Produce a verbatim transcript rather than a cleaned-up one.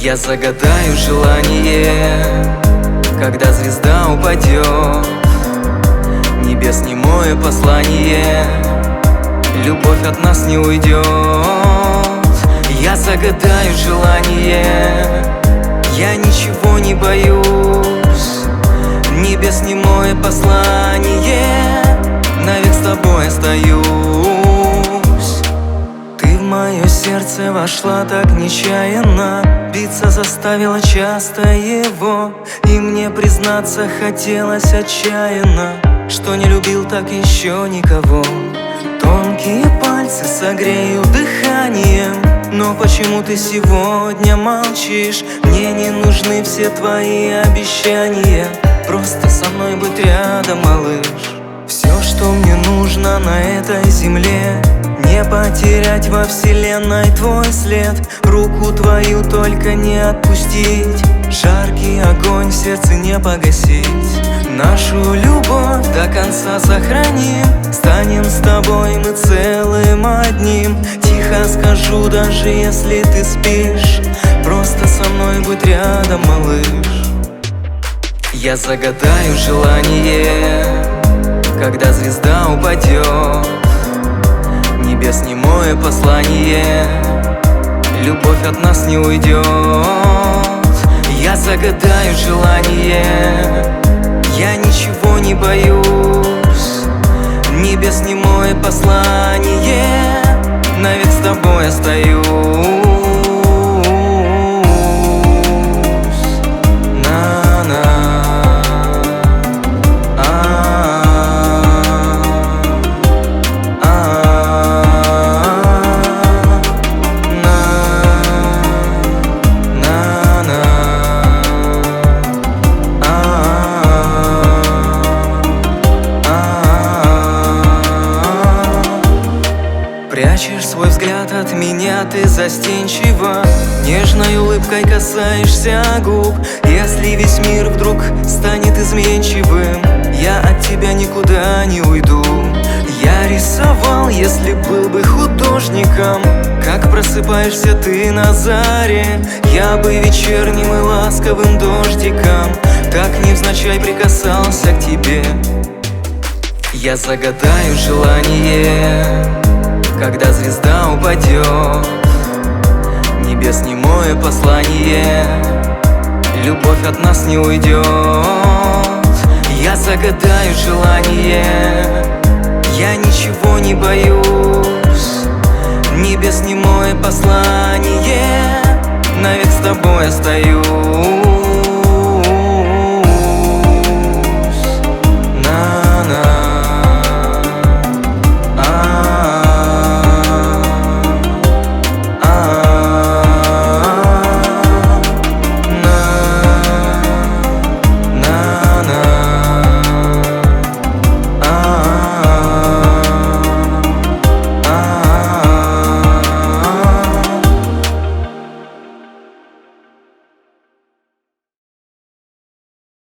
Я загадаю желание, когда звезда упадет, небес немое послание, любовь от нас не уйдет. Я загадаю желание, я ничего не боюсь, небес немое послание, навек с тобой остаюсь. Ты в мое сердце вошла так нечаянно, биться заставила часто его, и мне признаться хотелось отчаянно, что не любил так еще никого. Тонкие пальцы согреют дыханием, но почему ты сегодня молчишь? Мне не нужны все твои обещания, просто со мной быть рядом, малыш. Все, что мне нужно на этой земле, не потерять во вселенной твой след, руку твою только не отпустить, жаркий огонь в сердце не погасить. Нашу любовь до конца сохраним, станем с тобой мы целым одним. Тихо скажу, даже если ты спишь, просто со мной будь рядом, малыш. Я загадаю желание, когда звезда упадет, небес немое послание, любовь от нас не уйдет. Я загадаю желание, я ничего не боюсь, небес немое послание, навек с тобой остаюсь. Прячешь свой взгляд от меня, ты застенчиво, нежной улыбкой касаешься губ. Если весь мир вдруг станет изменчивым, я от тебя никуда не уйду. Я рисовал, если был бы художником, как просыпаешься ты на заре, я бы вечерним и ласковым дождиком так невзначай прикасался к тебе. Я загадаю желание, когда звезда упадет, небес немое послание, любовь от нас не уйдет. Я загадаю желание, я ничего не боюсь, небес немое послание, навек с тобой остаюсь.